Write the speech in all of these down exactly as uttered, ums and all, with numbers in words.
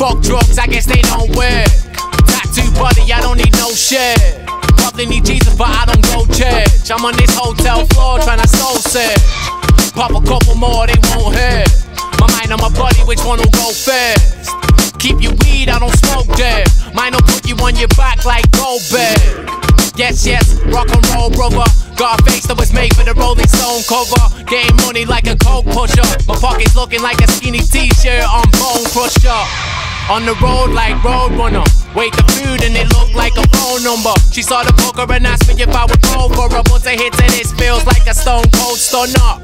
Fuck drugs, I guess they don't work. Tattoo body, I don't need no shit. Probably need Jesus, but I don't go church. I'm on this hotel floor trying to soul search. Pop a couple more, they won't hurt. My mind on my body, which one will go first? Keep your weed, I don't smoke dirt. Mine will put you on your back like Goldberg. Yes, yes, rock and roll, brother. Got a face that was made for the Rolling Stone cover. Getting money like a coke pusher. My pockets looking like a skinny t-shirt on Bone Crusher. On the road like Roadrunner. Wait the food and it looked like a phone number. She saw the poker and asked me if I would roll for her. Once I hit to this feels like a stone cold stunner.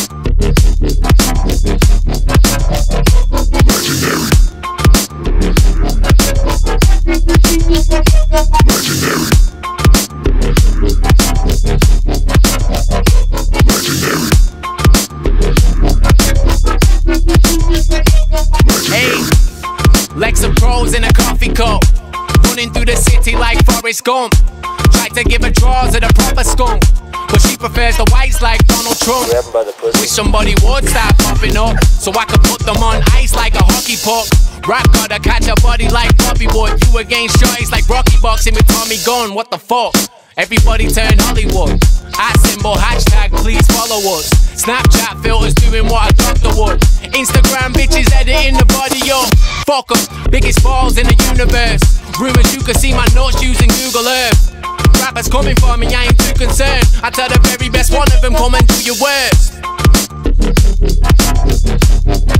Legendary. Legendary. Legendary. Hey, Lexa Pros in a coffee cup, running through the city like Forrest Gump. Tried to give her draws at a proper skunk, but she prefers the whites like Donald Trump. Wish somebody would stop popping up, so I could put them on ice like a hockey puck. Rap gotta catch a body like Bobby Wood. You against choice like Rocky boxing with Tommy Gunn. What the fuck? Everybody turn Hollywood. At symbol, hashtag, please follow us. Snapchat filters doing what a doctor would. Instagram bitches editing the body up. Fuck em, biggest balls in the universe. Rumors you can see my notes using Google Earth. Rappers coming for me, I ain't too concerned. I tell the very best one of them, come and do your worst.